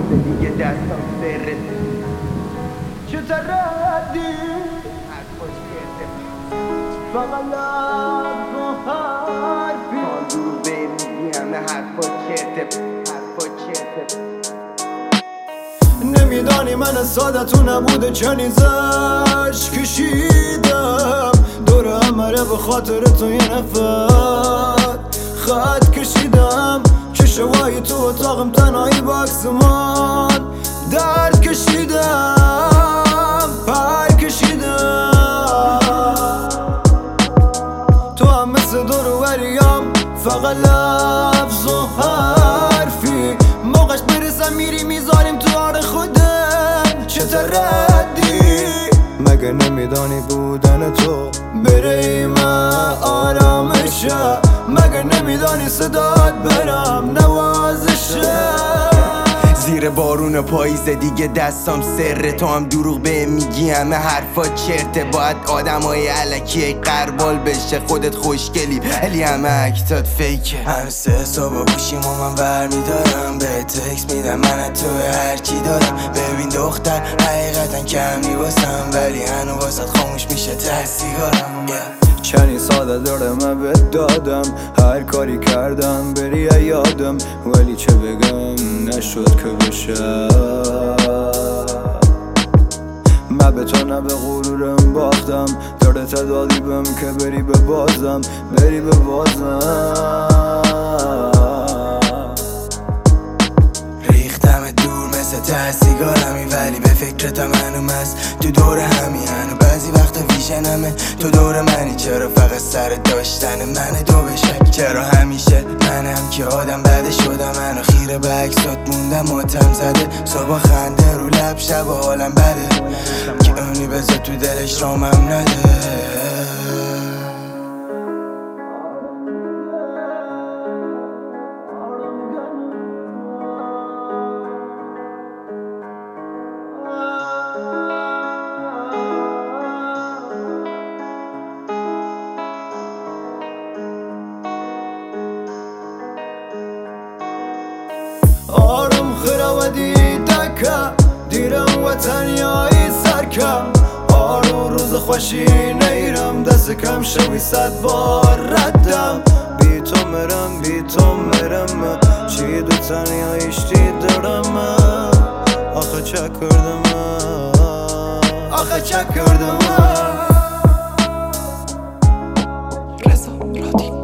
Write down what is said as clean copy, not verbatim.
دیگه دستم سره چه تردی حرفاش کرده فقط لب و حرفی آن دروغ به میگی همه حرفا کرده نمیدانی من ساده تو نبوده چنیزش کشیدم دور همره به خاطر تو یه نفر خط کشیدم که شوایی تو اتاقم تنهایی باکسمان درد کشیدم پر کشیدم تو هم مثل دروبریم فقط لفظ و حرفی موقعش برسم میری میذاریم تو آر خودم چه تردی مگه نمیدانی بودن تو بریم آرامشه مگه نمیدانی صدات برم نوازشه زیر بارون پاییز دیگه دستام سره تو هم دروغ به میگی همه حرفا چرته باید آدمای علکی قربال بشه خودت خوشگلی ولی همه اکتات فیکه هر سه صبح گوشیمو من برمیدارم به تکس میدم من تو هرچی دارم ببین دختر حقیقتا کمی واسم ولی هنو واسد خاموش میشه ته سیگارم چنین ساده دارم بهت دادم هر کاری کردم بری یادم ولی چه بگم نشد که بشه من به تو نه به غرورم باختم داره تدادی بهم که بری به بازم ریختم دور مثل ته سیگارمی ولی به فکرتم هنوم هست تو دور همی هنو بعضی وقتا ویژنمه تو دور منی چرا فقط سر داشتن من دو بشک چرا همیشه منم که آدم بده شدم منو خیره به عکسات موندم ماتم زده صبح خنده رو لب شب و حالم بده که اونی بذار تو دلش رامم نده آرام خراودی دکه دیرم و تنیایی سرکم آرو روز خوشی نیرم دست کم شوی 100 بار ردم بی تو مرم چی دو تنیاییش دیدارم آخه چه کردم رضا رادی